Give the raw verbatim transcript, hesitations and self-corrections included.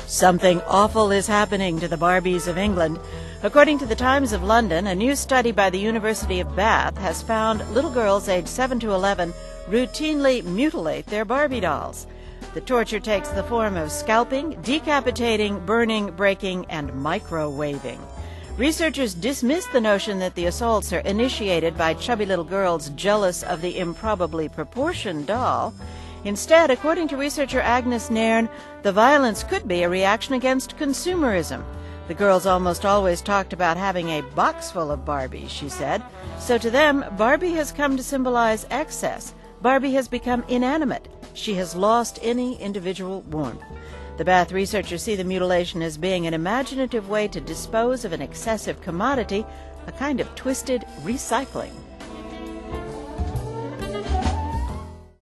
Something awful is happening to the Barbies of England. According to the Times of London, a new study by the University of Bath has found little girls aged seven to eleven routinely mutilate their Barbie dolls. The torture takes the form of scalping, decapitating, burning, breaking, and microwaving. Researchers dismiss the notion that the assaults are initiated by chubby little girls jealous of the improbably proportioned doll. Instead, according to researcher Agnes Nairn, the violence could be a reaction against consumerism. The girls almost always talked about having a box full of Barbies, she said. So to them, Barbie has come to symbolize excess. Barbie has become inanimate. She has lost any individual warmth. The Bath researchers see the mutilation as being an imaginative way to dispose of an excessive commodity, a kind of twisted recycling.